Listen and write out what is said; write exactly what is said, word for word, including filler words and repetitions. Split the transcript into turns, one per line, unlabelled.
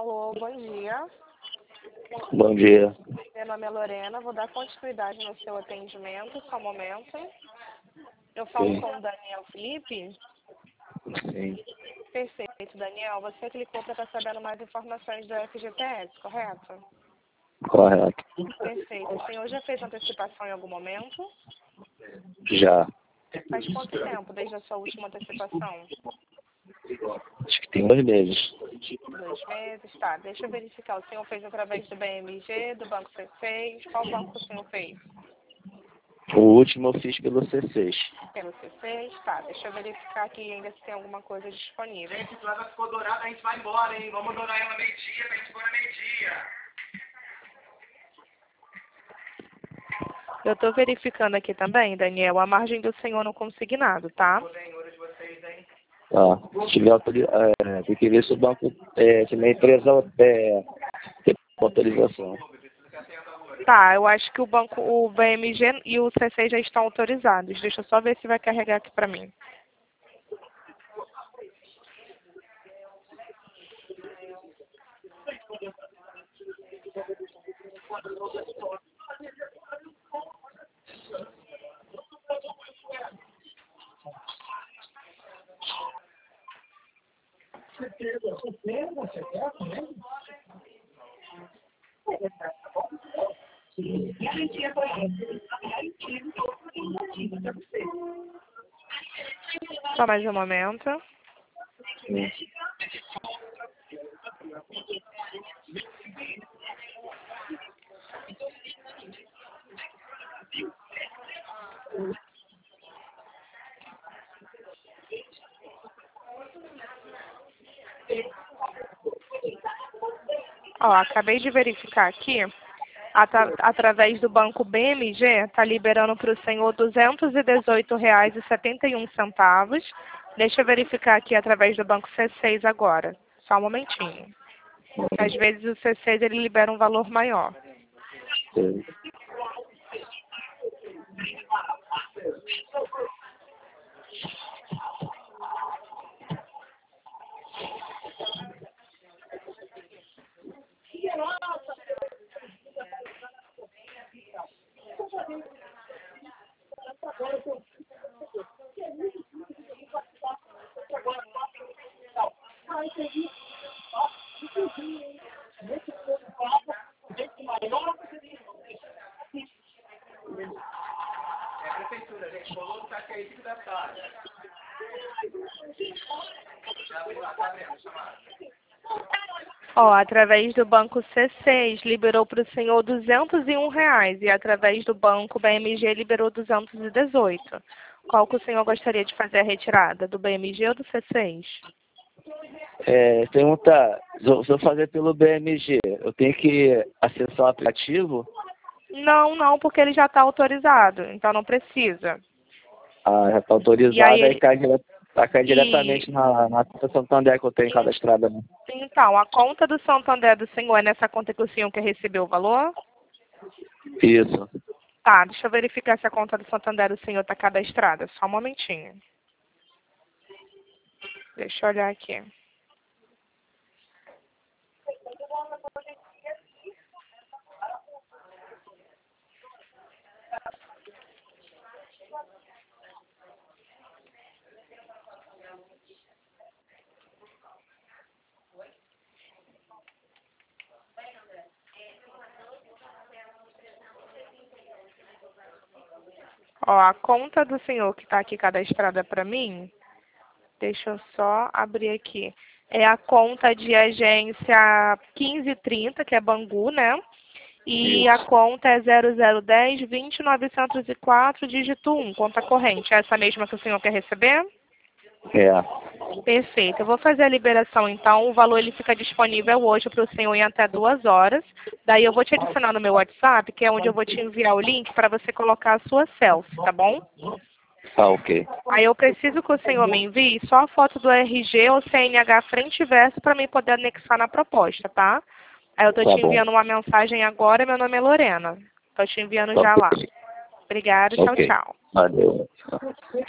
Alô, bom dia.
Bom dia.
Meu nome é Lorena, vou dar continuidade no seu atendimento, só um momento. Eu falo
Sim.
com o Daniel Felipe.
Sim,
Perfeito, Daniel. Você clicou para estar sabendo mais informações do F G T S, correto?
correto.
Perfeito. O senhor já fez antecipação em algum momento?
Já.
Faz quanto tempo desde a sua última antecipação?
Acho que tem dois meses.
Dois meses? Tá, deixa eu verificar. O senhor fez através do B M G, do Banco C seis? Qual banco o senhor fez?
O último eu fiz pelo C seis.
Pelo C seis? Tá, deixa eu verificar aqui ainda se tem alguma coisa disponível.
Gente, se ela ficou dourada, a gente vai embora, hein? Vamos dourar ela meio-dia, pra gente embora meio-dia.
Eu estou verificando aqui também, Daniel, a margem do senhor no consignado, tá?
Senhores de vocês, hein?
Tá. Se tiver autorização, é, tem que ver se o banco, é, se a empresa é, tem autorização.
Tá, eu acho que o banco, o B M G e o C seis já estão autorizados. Deixa eu só ver se vai carregar aqui para mim. Só mais um momento.
Sim.
Ó, acabei de verificar aqui. Ata- através do banco B M G, está liberando para o senhor duzentos e dezoito reais e setenta e um centavos. Deixa eu verificar aqui através do banco C seis agora. Só um momentinho. Às vezes o C seis ele libera um valor maior.
Sim.
É a prefeitura, gente. Rolou no caixa aí, cinco da tarde. Já abriu lá, tá abrindo, chamada.
Ó, através do banco C seis liberou para o senhor duzentos e um reais e através do banco B M G liberou duzentos e dezoito. Qual que o senhor gostaria de fazer a retirada? Do B M G ou do C seis?
É, perguntar, se eu se eu fazer pelo B M G, eu tenho que acessar o aplicativo?
Não, não, porque ele já está autorizado, então não precisa.
Ah, já está
E
autorizado,
aí
aí
ele...
cai, dire- vai cair
E...
diretamente na, na conta Santander que eu tenho cadastrada. Né?
Então, a conta do Santander do senhor é nessa conta que o senhor quer receber o valor?
Isso.
Tá, deixa eu verificar se a conta do Santander do senhor está cadastrada. Só um momentinho. Deixa eu olhar aqui. Ó, a conta do senhor que está aqui cadastrada para mim, deixa eu só abrir aqui. É a conta de agência quinze trinta, que é Bangu, né? E
Isso.
a conta é zero zero um zero, vinte novecentos e quatro, dígito um, conta corrente. É essa mesma que o senhor quer receber?
É.
Perfeito. Eu vou fazer a liberação, então. O valor ele fica disponível hoje para o senhor em até duas horas. Daí eu vou te adicionar no meu WhatsApp, que é onde eu vou te enviar o link para você colocar a sua selfie, tá bom?
Tá, ok.
Aí eu preciso que o senhor me envie só a foto do R G ou C N H frente e verso para mim poder anexar na proposta, tá? Aí eu tô
Tá
te
bom.
enviando uma mensagem agora, meu nome é Lorena. Tô te enviando
Tá
já lá.
ok.
Obrigada, tchau,
Ok.
tchau.
Valeu.